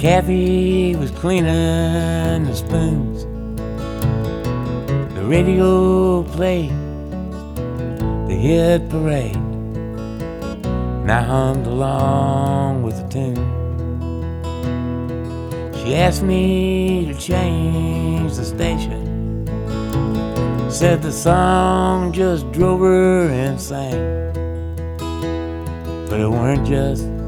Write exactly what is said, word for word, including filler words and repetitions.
Kathy was cleaning the spoons. The radio played the hit parade, and I hummed along with the tune. She asked me to change the station, said the song just drove her insane. But it weren't just